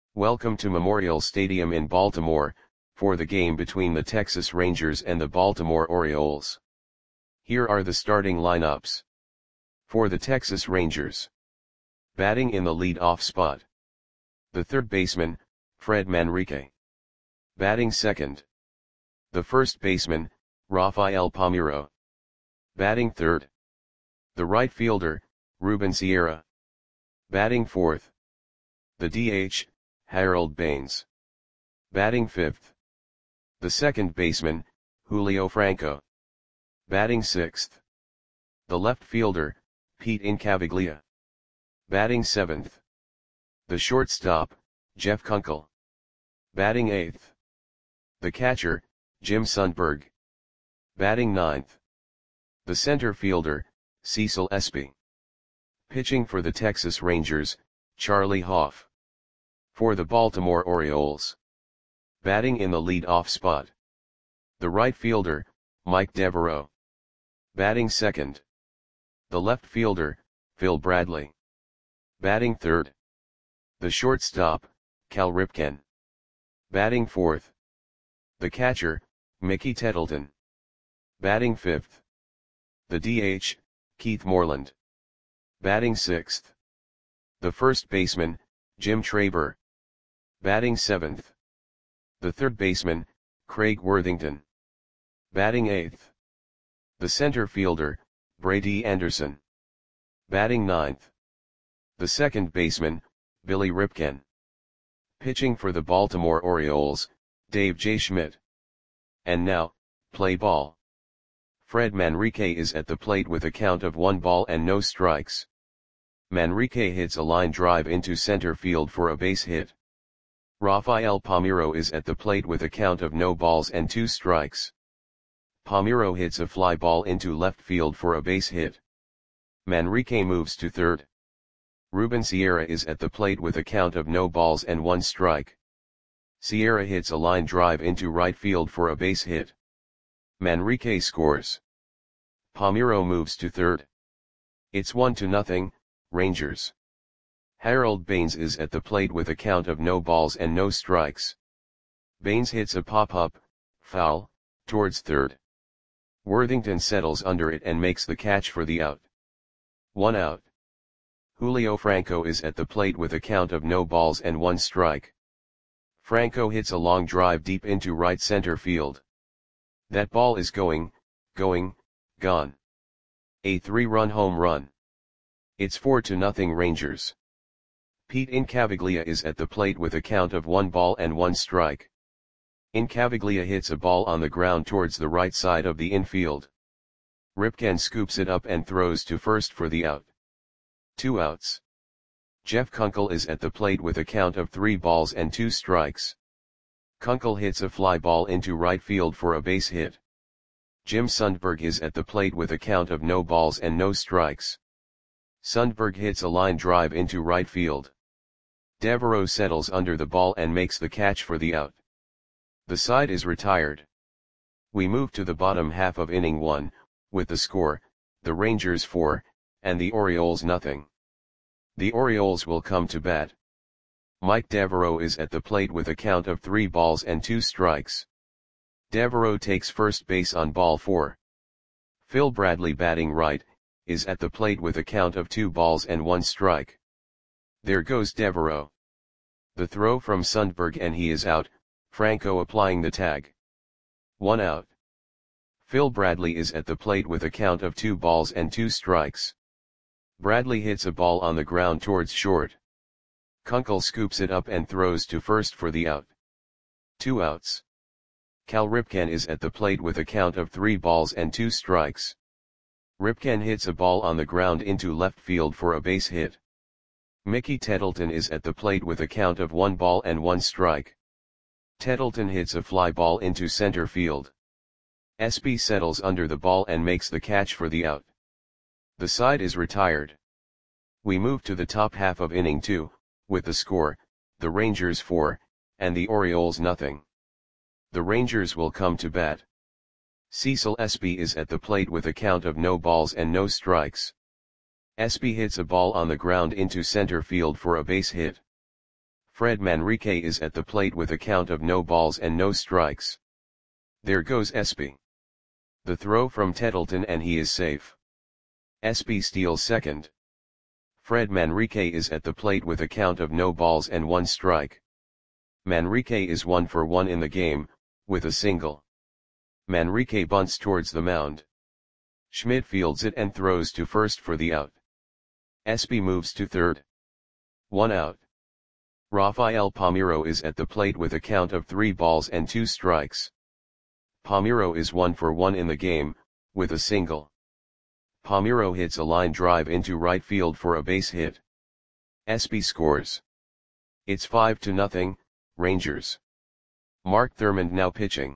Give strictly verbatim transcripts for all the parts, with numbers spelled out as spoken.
Welcome to Memorial Stadium in Baltimore, for the game between the Texas Rangers and the Baltimore Orioles. Here are the starting lineups. For the Texas Rangers. Batting in the lead-off spot. The third baseman, Fred Manrique. Batting second. The first baseman, Rafael Palmeiro. Batting third. The right fielder, Ruben Sierra. Batting fourth. The D H, Harold Baines. Batting fifth. The second baseman, Julio Franco. Batting sixth. The left fielder, Pete Incaviglia. Batting seventh. The shortstop, Jeff Kunkel. Batting eighth. The catcher, Jim Sundberg. Batting ninth. The center fielder, Cecil Espy. Pitching for the Texas Rangers, Charlie Hoff. For the Baltimore Orioles. Batting in the lead-off spot. The right fielder, Mike Devereaux. Batting second. The left fielder, Phil Bradley. Batting third. The shortstop, Cal Ripken. Batting fourth. The catcher, Mickey Tettleton. Batting fifth. The D H, Keith Moreland. Batting sixth. The first baseman, Jim Traber. Batting seventh. The third baseman, Craig Worthington. Batting eighth. The center fielder, Brady Anderson. Batting ninth. The second baseman, Billy Ripken. Pitching for the Baltimore Orioles, Dave J. Schmidt. And now, play ball. Fred Manrique is at the plate with a count of one ball and no strikes. Manrique hits a line drive into center field for a base hit. Rafael Palmeiro is at the plate with a count of no balls and two strikes. Palmeiro hits a fly ball into left field for a base hit. Manrique moves to third. Ruben Sierra is at the plate with a count of no balls and one strike. Sierra hits a line drive into right field for a base hit. Manrique scores. Palmeiro moves to third. It's one to nothing, Rangers. Harold Baines is at the plate with a count of no balls and no strikes. Baines hits a pop-up, foul, towards third. Worthington settles under it and makes the catch for the out. One out. Julio Franco is at the plate with a count of no balls and one strike. Franco hits a long drive deep into right center field. That ball is going, going, gone. A three-run home run. It's four to nothing Rangers. Pete Incaviglia is at the plate with a count of one ball and one strike. Incaviglia hits a ball on the ground towards the right side of the infield. Ripken scoops it up and throws to first for the out. Two outs. Jeff Kunkel is at the plate with a count of three balls and two strikes. Kunkel hits a fly ball into right field for a base hit. Jim Sundberg is at the plate with a count of no balls and no strikes. Sundberg hits a line drive into right field. Devereaux settles under the ball and makes the catch for the out. The side is retired. We move to the bottom half of inning one, with the score, the Rangers four, and the Orioles nothing. The Orioles will come to bat. Mike Devereaux is at the plate with a count of three balls and two strikes. Devereaux takes first base on ball four. Phil Bradley, batting right, is at the plate with a count of two balls and one strike. There goes Devereaux. The throw from Sundberg and he is out, Franco applying the tag. One out. Phil Bradley is at the plate with a count of two balls and two strikes. Bradley hits a ball on the ground towards short. Kunkel scoops it up and throws to first for the out. Two outs. Cal Ripken is at the plate with a count of three balls and two strikes. Ripken hits a ball on the ground into left field for a base hit. Mickey Tettleton is at the plate with a count of one ball and one strike. Tettleton hits a fly ball into center field. Espy settles under the ball and makes the catch for the out. The side is retired. We move to the top half of inning two, with the score, the Rangers four, and the Orioles nothing. The Rangers will come to bat. Cecil Espy is at the plate with a count of no balls and no strikes. Espy hits a ball on the ground into center field for a base hit. Fred Manrique is at the plate with a count of no balls and no strikes. There goes Espy. The throw from Tettleton and he is safe. Espy steals second. Fred Manrique is at the plate with a count of no balls and one strike. Manrique is one for one in the game, with a single. Manrique bunts towards the mound. Schmidt fields it and throws to first for the out. Espy moves to third. One out. Rafael Palmeiro is at the plate with a count of three balls and two strikes. Palmeiro is one for one in the game, with a single. Palmeiro hits a line drive into right field for a base hit. Espy scores. It's five to nothing, Rangers. Mark Thurmond now pitching.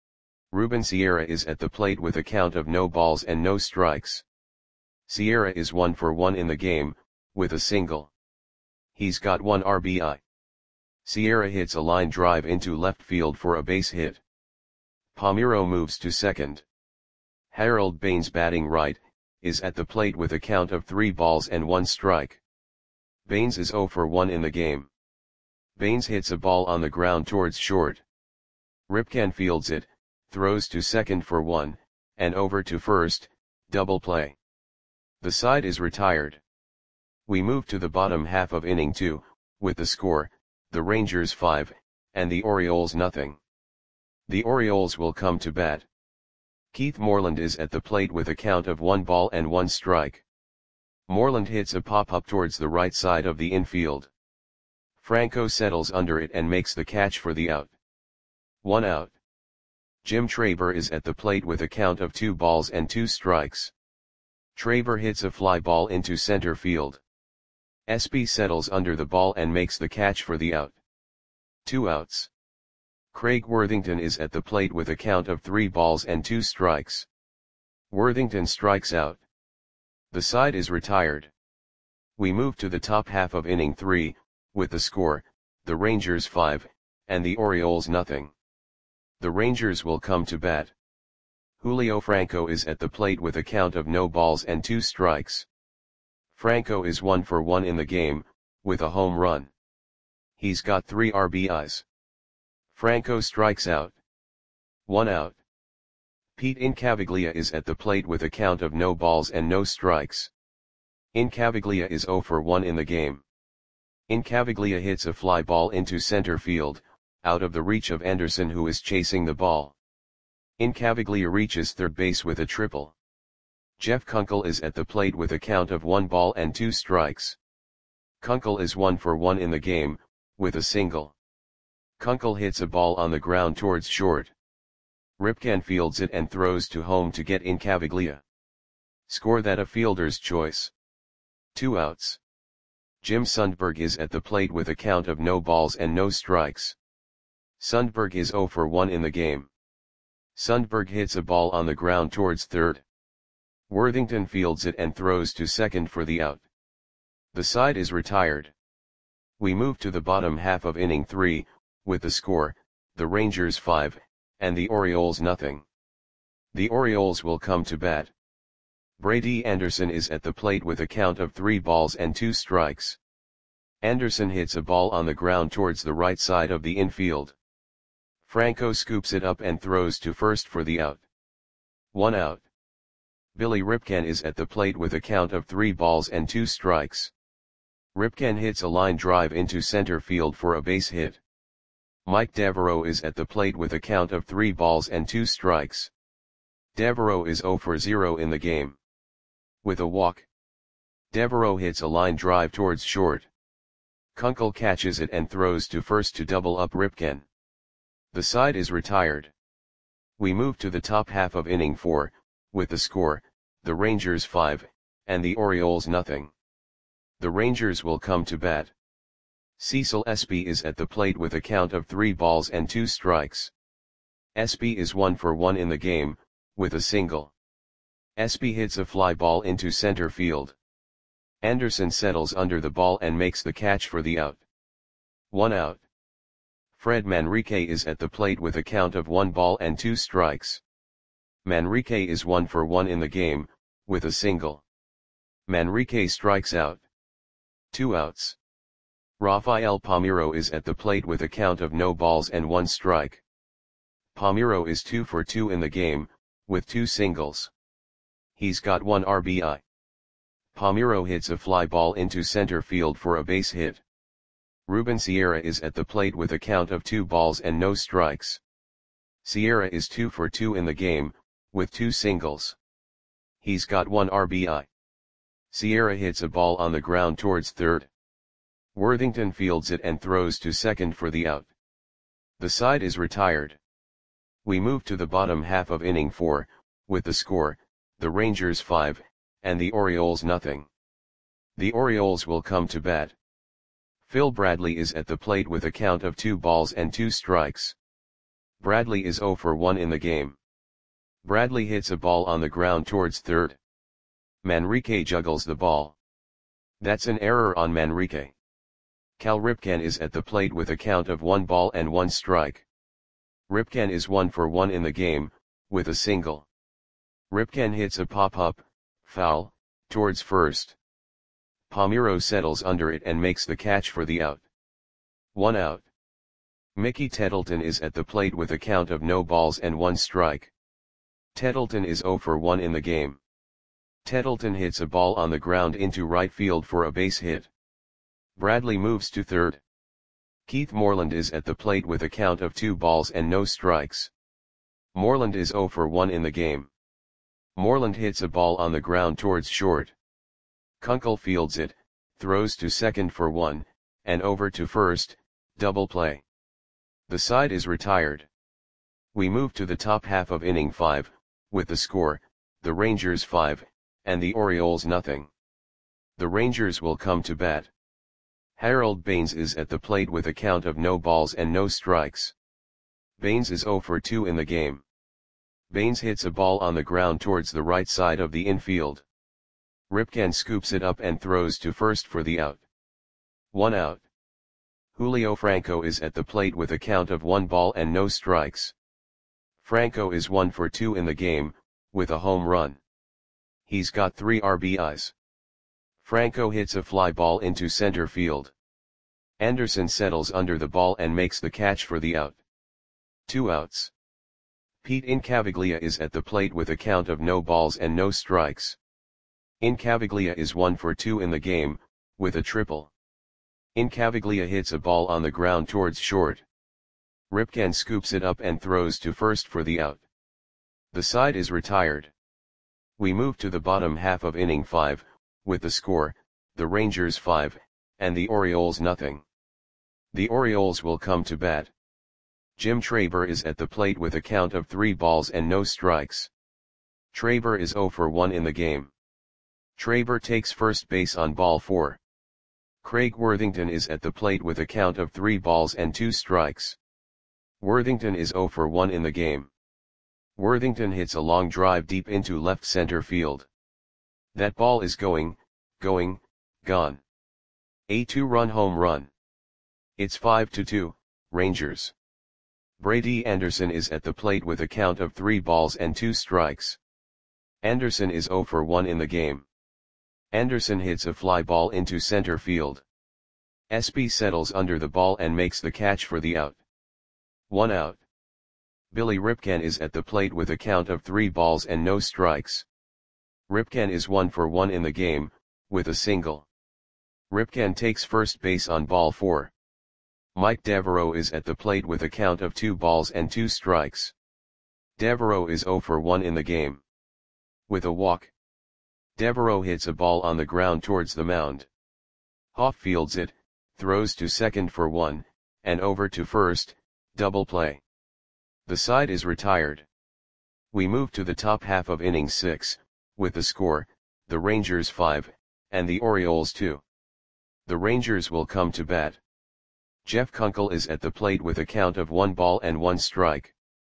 Ruben Sierra is at the plate with a count of no balls and no strikes. Sierra is one for one in the game, with a single. He's got one R B I. Sierra hits a line drive into left field for a base hit. Palmeiro moves to second. Harold Baines, batting right, is at the plate with a count of three balls and one strike. Baines is zero for one in the game. Baines hits a ball on the ground towards short. Ripken fields it, throws to second for one, and over to first, double play. The side is retired. We move to the bottom half of inning two, with the score, the Rangers five, and the Orioles nothing. The Orioles will come to bat. Keith Moreland is at the plate with a count of one ball and one strike. Moreland hits a pop-up towards the right side of the infield. Franco settles under it and makes the catch for the out. One out. Jim Traver is at the plate with a count of two balls and two strikes. Traver hits a fly ball into center field. Espy settles under the ball and makes the catch for the out. Two outs. Craig Worthington is at the plate with a count of three balls and two strikes. Worthington strikes out. The side is retired. We move to the top half of inning three, with the score, the Rangers five, and the Orioles nothing. The Rangers will come to bat. Julio Franco is at the plate with a count of no balls and two strikes. Franco is one for one in the game, with a home run. He's got three R B Is. Franco strikes out. One out. Pete Incaviglia is at the plate with a count of no balls and no strikes. Incaviglia is zero for one in the game. Incaviglia hits a fly ball into center field, out of the reach of Anderson, who is chasing the ball. Incaviglia reaches third base with a triple. Jeff Kunkel is at the plate with a count of one ball and two strikes. Kunkel is one for one in the game, with a single. Kunkel hits a ball on the ground towards short. Ripken fields it and throws to home to get Incaviglia. Score that a fielder's choice. Two outs. Jim Sundberg is at the plate with a count of no balls and no strikes. Sundberg is zero for one in the game. Sundberg hits a ball on the ground towards third. Worthington fields it and throws to second for the out. The side is retired. We move to the bottom half of inning three, with the score, the Rangers five, and the Orioles nothing. The Orioles will come to bat. Brady Anderson is at the plate with a count of three balls and two strikes. Anderson hits a ball on the ground towards the right side of the infield. Franco scoops it up and throws to first for the out. One out. Billy Ripken is at the plate with a count of three balls and two strikes. Ripken hits a line drive into center field for a base hit. Mike Devereaux is at the plate with a count of three balls and two strikes. Devereaux is zero for zero in the game. With a walk. Devereaux hits a line drive towards short. Kunkel catches it and throws to first to double up Ripken. The side is retired. We move to the top half of inning four, with the score, the Rangers five, and the Orioles nothing. The Rangers will come to bat. Cecil Espy is at the plate with a count of three balls and two strikes. Espy is one for one in the game, with a single. Espy hits a fly ball into center field. Anderson settles under the ball and makes the catch for the out. One out. Fred Manrique is at the plate with a count of one ball and two strikes. Manrique is one for one in the game, with a single. Manrique strikes out. Two outs. Rafael Palmeiro is at the plate with a count of no balls and one strike. Palmeiro is two for two in the game, with two singles. He's got one R B I. Palmeiro hits a fly ball into center field for a base hit. Ruben Sierra is at the plate with a count of two balls and no strikes. Sierra is two for two in the game, with two singles. He's got one R B I. Sierra hits a ball on the ground towards third. Worthington fields it and throws to second for the out. The side is retired. We move to the bottom half of inning four, with the score, the Rangers five, and the Orioles nothing. The Orioles will come to bat. Phil Bradley is at the plate with a count of two balls and two strikes. Bradley is zero for one in the game. Bradley hits a ball on the ground towards third. Manrique juggles the ball. That's an error on Manrique. Cal Ripken is at the plate with a count of one ball and one strike. Ripken is one for one in the game, with a single. Ripken hits a pop-up, foul, towards first. Palmeiro settles under it and makes the catch for the out. One out. Mickey Tettleton is at the plate with a count of no balls and one strike. Tettleton is zero for one in the game. Tettleton hits a ball on the ground into right field for a base hit. Bradley moves to third. Keith Moreland is at the plate with a count of two balls and no strikes. Moreland is zero for one in the game. Moreland hits a ball on the ground towards short. Kunkel fields it, throws to second for one, and over to first, double play. The side is retired. We move to the top half of inning five, with the score, the Rangers five, and the Orioles nothing. The Rangers will come to bat. Harold Baines is at the plate with a count of no balls and no strikes. Baines is zero for two in the game. Baines hits a ball on the ground towards the right side of the infield. Ripken scoops it up and throws to first for the out. One out. Julio Franco is at the plate with a count of one ball and no strikes. Franco is one for two in the game, with a home run. He's got three R B Is. Franco hits a fly ball into center field. Anderson settles under the ball and makes the catch for the out. Two outs. Pete Incaviglia is at the plate with a count of no balls and no strikes. Incaviglia is one for two in the game, with a triple. Incaviglia hits a ball on the ground towards short. Ripken scoops it up and throws to first for the out. The side is retired. We move to the bottom half of inning five, with the score, the Rangers five, and the Orioles nothing. The Orioles will come to bat. Jim Traber is at the plate with a count of three balls and no strikes. Traber is zero for one in the game. Traber takes first base on ball four. Craig Worthington is at the plate with a count of three balls and two strikes. Worthington is zero for one in the game. Worthington hits a long drive deep into left center field. That ball is going, going, gone. A two-run home run. It's five to two, Rangers. Brady Anderson is at the plate with a count of three balls and two strikes. Anderson is zero for one in the game. Anderson hits a fly ball into center field. Espy settles under the ball and makes the catch for the out. One out. Billy Ripken is at the plate with a count of three balls and no strikes. Ripken is one for one in the game, with a single. Ripken takes first base on ball four. Mike Devereaux is at the plate with a count of two balls and two strikes. Devereaux is zero for one in the game. With a walk. Devereaux hits a ball on the ground towards the mound. Hoff fields it, throws to second for one, and over to first, double play. The side is retired. We move to the top half of inning six, with the score, the Rangers five, and the Orioles two. The Rangers will come to bat. Jeff Kunkel is at the plate with a count of one ball and one strike.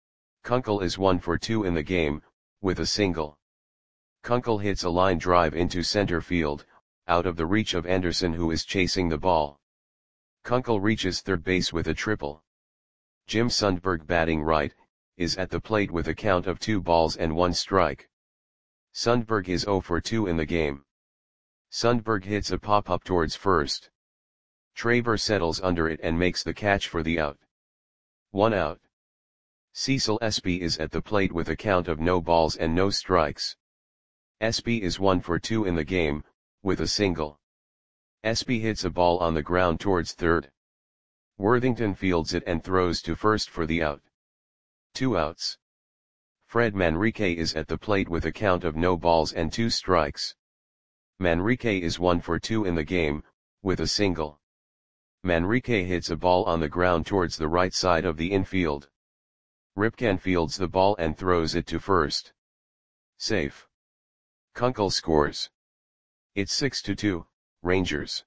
Kunkel is one for two in the game, with a single. Kunkel hits a line drive into center field, out of the reach of Anderson who is chasing the ball. Kunkel reaches third base with a triple. Jim Sundberg, batting right, is at the plate with a count of two balls and one strike. Sundberg is zero for two in the game. Sundberg hits a pop-up towards first. Traber settles under it and makes the catch for the out. One out. Cecil Espy is at the plate with a count of no balls and no strikes. Espy is one for two in the game, with a single. Espy hits a ball on the ground towards third. Worthington fields it and throws to first for the out. Two outs. Fred Manrique is at the plate with a count of no balls and two strikes. Manrique is one for two in the game, with a single. Manrique hits a ball on the ground towards the right side of the infield. Ripken fields the ball and throws it to first. Safe. Kunkel scores. It's six to two, Rangers.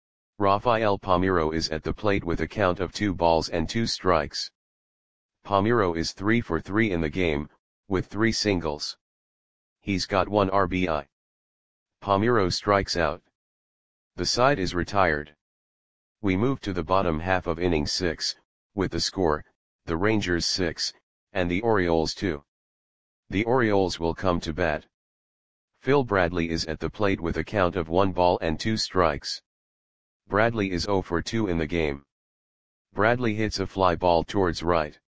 Rafael Palmeiro is at the plate with a count of two balls and two strikes. Palmeiro is three for three in the game, with three singles. He's got one R B I. Palmeiro strikes out. The side is retired. We move to the bottom half of inning six, with the score, the Rangers six, and the Orioles two. The Orioles will come to bat. Phil Bradley is at the plate with a count of one ball and two strikes. Bradley is zero for two in the game. Bradley hits a fly ball towards right.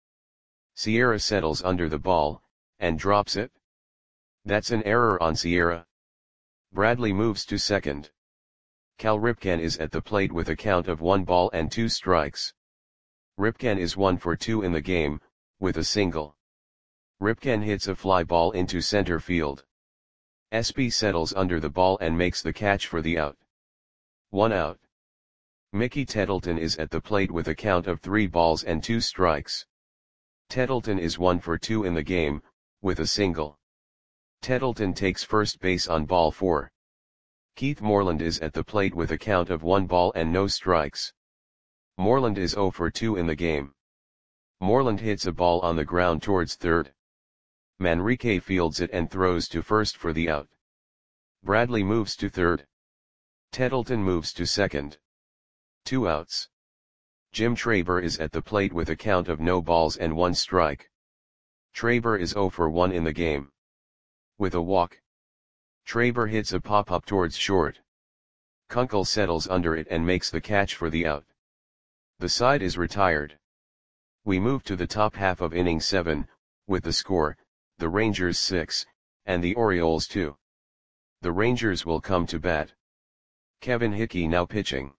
Sierra settles under the ball, and drops it. That's an error on Sierra. Bradley moves to second. Cal Ripken is at the plate with a count of one ball and two strikes. Ripken is one for two in the game, with a single. Ripken hits a fly ball into center field. Espy settles under the ball and makes the catch for the out. One out. Mickey Tettleton is at the plate with a count of three balls and two strikes. Tettleton is one for two in the game, with a single. Tettleton takes first base on ball four. Keith Moreland is at the plate with a count of one ball and no strikes. Moreland is zero for two in the game. Moreland hits a ball on the ground towards third. Manrique fields it and throws to first for the out. Bradley moves to third. Tettleton moves to second. Two outs. Jim Traber is at the plate with a count of no balls and one strike. Traber is zero for one in the game. With a walk. Traber hits a pop-up towards short. Kunkel settles under it and makes the catch for the out. The side is retired. We move to the top half of inning seven, with the score, the Rangers six, and the Orioles two. The Rangers will come to bat. Kevin Hickey now pitching.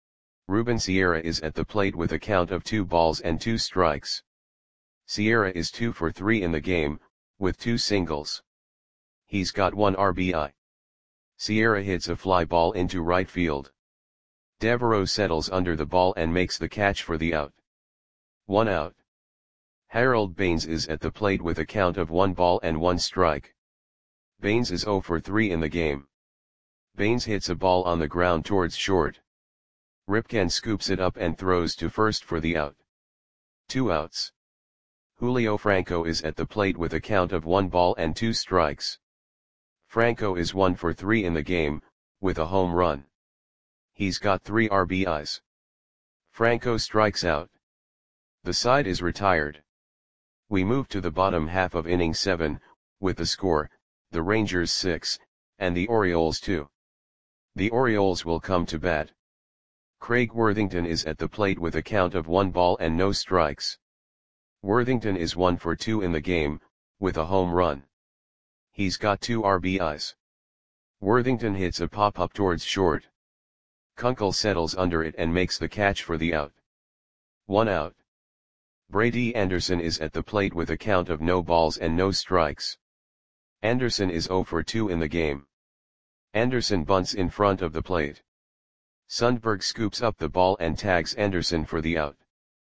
Ruben Sierra is at the plate with a count of two balls and two strikes. Sierra is two for three in the game, with two singles. He's got one R B I. Sierra hits a fly ball into right field. Devereaux settles under the ball and makes the catch for the out. One out. Harold Baines is at the plate with a count of one ball and one strike. Baines is zero for three in the game. Baines hits a ball on the ground towards short. Ripken scoops it up and throws to first for the out. Two outs. Julio Franco is at the plate with a count of one ball and two strikes. Franco is one for three in the game, with a home run. He's got three R B Is. Franco strikes out. The side is retired. We move to the bottom half of inning seven, with the score, the Rangers six, and the Orioles two. The Orioles will come to bat. Craig Worthington is at the plate with a count of one ball and no strikes. Worthington is one for two in the game, with a home run. He's got two R B Is. Worthington hits a pop-up towards short. Kunkel settles under it and makes the catch for the out. One out. Brady Anderson is at the plate with a count of no balls and no strikes. Anderson is zero for two in the game. Anderson bunts in front of the plate. Sundberg scoops up the ball and tags Anderson for the out.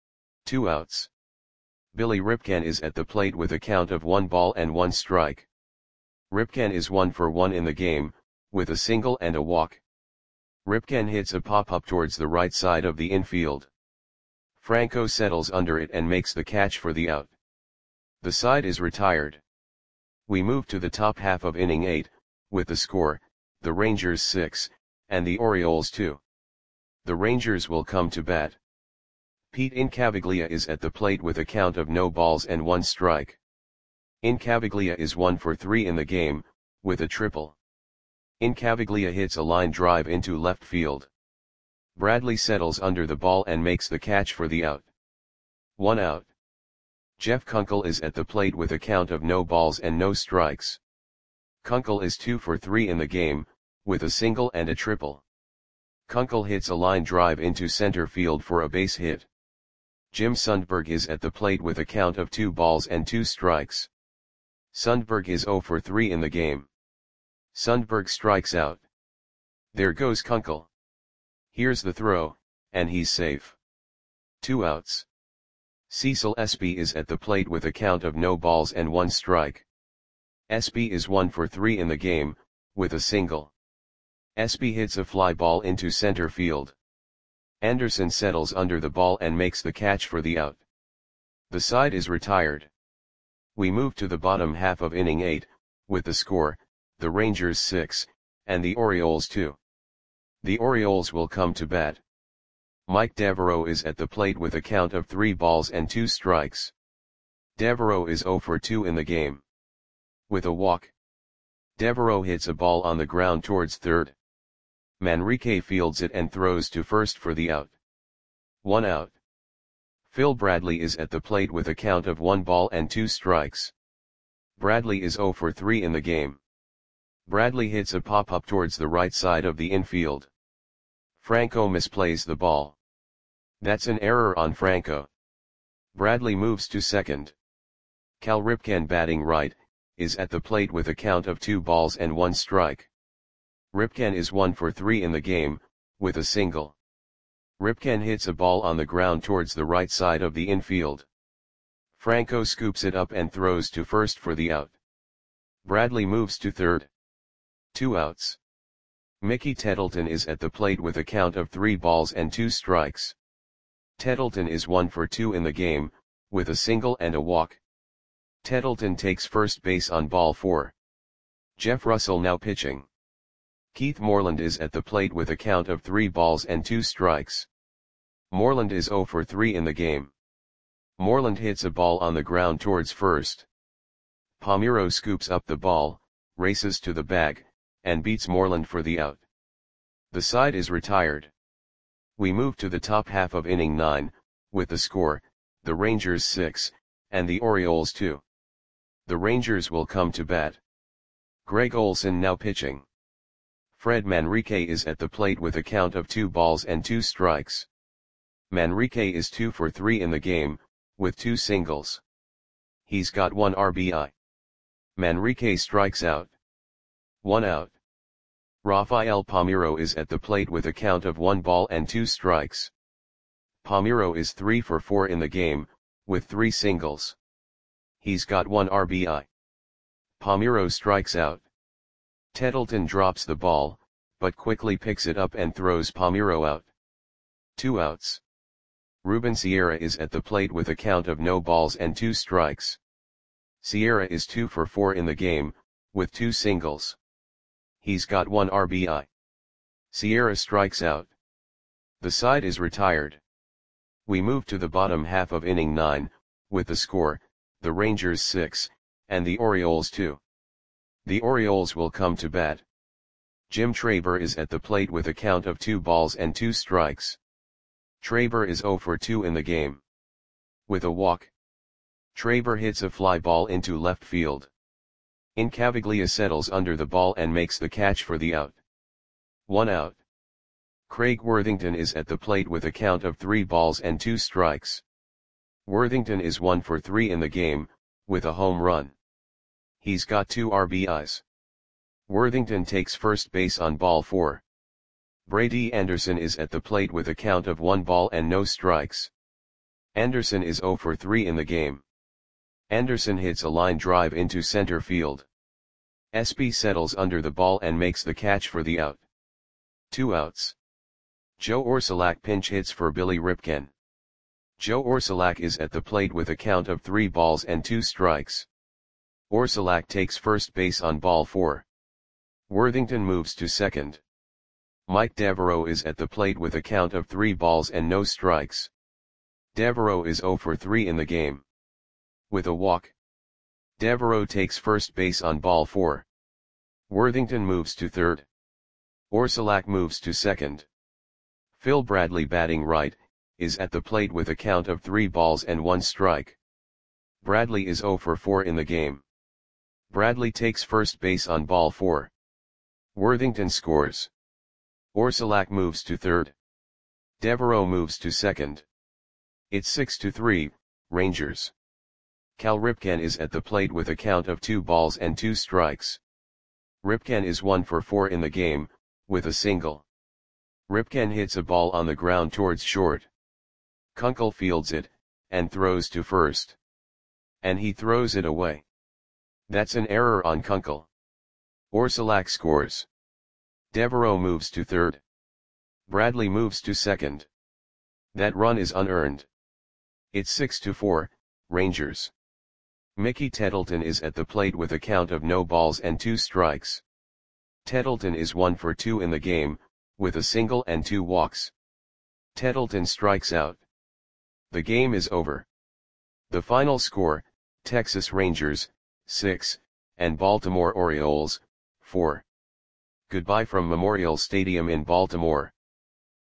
Two outs. Billy Ripken is at the plate with a count of one ball and one strike. Ripken is one for one in the game, with a single and a walk. Ripken hits a pop-up towards the right side of the infield. Franco settles under it and makes the catch for the out. The side is retired. We move to the top half of inning eight, with the score, the Rangers six, and the Orioles two. The Rangers will come to bat. Pete Incaviglia is at the plate with a count of no balls and one strike. Incaviglia is one for three in the game, with a triple. Incaviglia hits a line drive into left field. Bradley settles under the ball and makes the catch for the out. One out. Jeff Kunkel is at the plate with a count of no balls and no strikes. Kunkel is two for three in the game, with a single and a triple. Kunkel hits a line drive into center field for a base hit. Jim Sundberg is at the plate with a count of two balls and two strikes. Sundberg is zero for three in the game. Sundberg strikes out. There goes Kunkel. Here's the throw, and he's safe. Two outs. Cecil Espy is at the plate with a count of no balls and one strike. Espy is one for three in the game, with a single. Espy hits a fly ball into center field. Anderson settles under the ball and makes the catch for the out. The side is retired. We move to the bottom half of inning eight, with the score, the Rangers six, and the Orioles two. The Orioles will come to bat. Mike Devereaux is at the plate with a count of three balls and two strikes. Devereaux is zero for two in the game. With a walk. Devereaux hits a ball on the ground towards third. Manrique fields it and throws to first for the out. One out. Phil Bradley is at the plate with a count of one ball and two strikes. Bradley is zero for three in the game. Bradley hits a pop-up towards the right side of the infield. Franco misplays the ball. That's an error on Franco. Bradley moves to second. Cal Ripken, batting right, is at the plate with a count of two balls and one strike. Ripken is one for three in the game, with a single. Ripken hits a ball on the ground towards the right side of the infield. Franco scoops it up and throws to first for the out. Bradley moves to third. Two outs. Mickey Tettleton is at the plate with a count of three balls and two strikes. Tettleton is one for two in the game, with a single and a walk. Tettleton takes first base on ball four. Jeff Russell now pitching. Keith Moreland is at the plate with a count of three balls and two strikes. Moreland is zero for three in the game. Moreland hits a ball on the ground towards first. Palmeiro scoops up the ball, races to the bag, and beats Moreland for the out. The side is retired. We move to the top half of inning nine, with the score, the Rangers six, and the Orioles two. The Rangers will come to bat. Greg Olson now pitching. Fred Manrique is at the plate with a count of two balls and two strikes. Manrique is two for three in the game, with two singles. He's got one R B I. Manrique strikes out. One out. Rafael Palmeiro is at the plate with a count of one ball and two strikes. Palmeiro is three for four in the game, with three singles. He's got one R B I. Palmeiro strikes out. Tettleton drops the ball, but quickly picks it up and throws Palmeiro out. Two outs. Ruben Sierra is at the plate with a count of no balls and two strikes. Sierra is two for four in the game, with two singles. He's got one R B I. Sierra strikes out. The side is retired. We move to the bottom half of inning nine, with the score, the Rangers six, and the Orioles two. The Orioles will come to bat. Jim Traber is at the plate with a count of two balls and two strikes. Traber is zero for two in the game. With a walk. Traber hits a fly ball into left field. Incaviglia settles under the ball and makes the catch for the out. One out. Craig Worthington is at the plate with a count of three balls and two strikes. Worthington is one for three in the game, with a home run. He's got two R B Is. Worthington takes first base on ball four. Brady Anderson is at the plate with a count of one ball and no strikes. Anderson is zero for three in the game. Anderson hits a line drive into center field. Espy settles under the ball and makes the catch for the out. Two outs. Joe Orsulak pinch hits for Billy Ripken. Joe Orsulak is at the plate with a count of three balls and two strikes. Orsulak takes first base on ball four. Worthington moves to second. Mike Devereaux is at the plate with a count of three balls and no strikes. Devereaux is zero for three in the game. With a walk. Devereaux takes first base on ball four. Worthington moves to third. Orsulak moves to second. Phil Bradley, batting right, is at the plate with a count of three balls and one strike. Bradley is zero for four in the game. Bradley takes first base on ball four. Worthington scores. Orsulak moves to third. Devereaux moves to second. It's six to three, Rangers. Cal Ripken is at the plate with a count of two balls and two strikes. Ripken is one for four in the game, with a single. Ripken hits a ball on the ground towards short. Kunkel fields it, and throws to first. And he throws it away. That's an error on Kunkel. Orsulak scores. Devereaux moves to third. Bradley moves to second. That run is unearned. It's six to four, Rangers. Mickey Tettleton is at the plate with a count of no balls and two strikes. Tettleton is one for two in the game, with a single and two walks. Tettleton strikes out. The game is over. The final score, Texas Rangers, six, and Baltimore Orioles, four. Goodbye from Memorial Stadium in Baltimore.